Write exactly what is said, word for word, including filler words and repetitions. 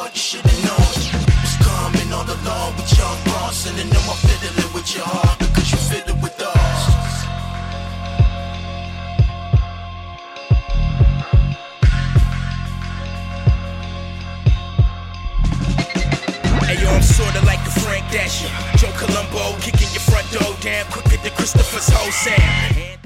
hard, you should've known. Was coming all along with young Bronson, and now I'm fiddling with your heart because you fiddle with us. Ayo, I'm sorta like a Frank Dasher, Joe Colombo, kicking your front door down quicker than Christopher's whole sound.